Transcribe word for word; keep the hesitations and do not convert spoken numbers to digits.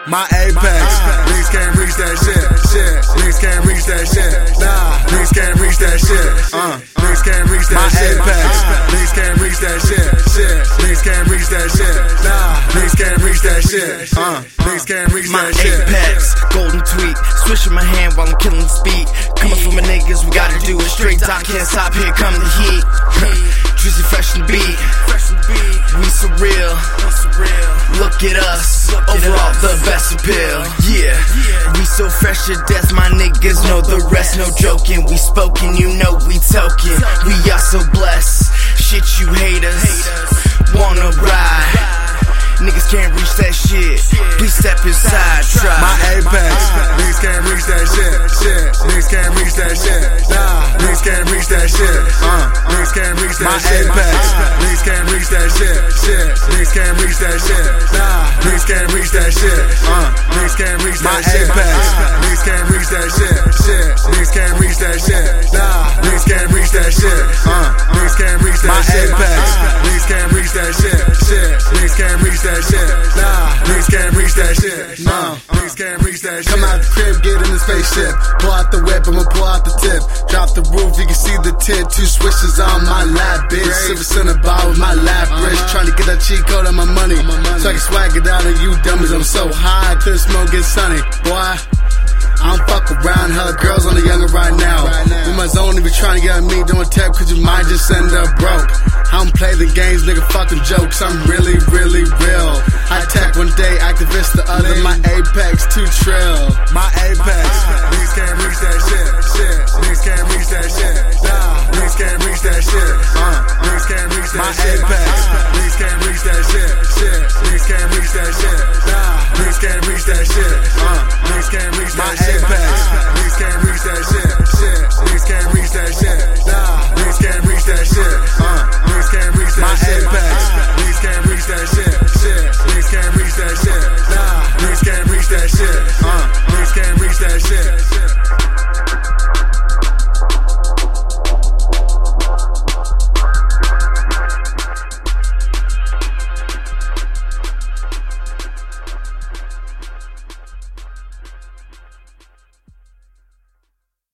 My apex. Niggas can't reach that shit. Shit. Niggas can't reach that shit. Nah. Niggas can't reach that shit. Uh. Niggas can't reach that shit. My apex. Niggas can't reach that shit. Shit. Niggas can't reach that shit. Nah. Niggas can't reach that shit. Uh. Niggas can't reach that shit. My apex. Golden tweet. Swishing my hand while I'm killing the speed. Coming from my niggas, we gotta do it straight. Doc can't stop, here come the heat. Drizzy fresh and beat. We surreal. Look at us. Overall the best appeal. Yeah. We so fresh to death, my niggas know the rest. No joking, we spoken, you know we token. We are so blessed. Shit, you haters wanna ride. Niggas can't reach that shit. Please step inside, try. My apex. Niggas can't reach that shit. Shit. Niggas can't reach that shit. Nah. Niggas can't reach that shit. Uh. Niggas can't reach that shit. My apex. Niggas can't reach that shit. Shit. Niggas can't reach that shit. Nah. Niggas can't reach that shit. Uh. Niggas can't reach that shit. My apex. Niggas can't reach that shit. Shit. Niggas can't reach that shit. Nah. Niggas can't reach that shit. Uh. Niggas can't reach that shit. My apex. Niggas can't reach that shit. Shit. Niggas can't reach that shit. Nah, niggas can't reach that shit. No, niggas can't reach that shit. Come out the crib, get in the spaceship. Pull out the whip, I'ma pull out the tip. Drop the roof, you can see the tint. Two switches on my lap, bitch. Silver center bar with my lap wrist. Trying to get that cheat code on my money, so I can swag it out on you dummies. I'm so high, I couldn't smoke get sunny. Boy, I don't fuck around, hella girls on the younger right now. In my zone, if you trying to get at me, don't tap, cause you might just end up broke. I don't play the games, nigga, fucking jokes, I'm really, really real. I attack one day, activist the other, my apex too trill. My apex, niggas can't reach that shit, shit. Niggas can't reach that shit, nah. Niggas can't reach that shit, uh. Niggas can't reach that shit, my apex, niggas can't reach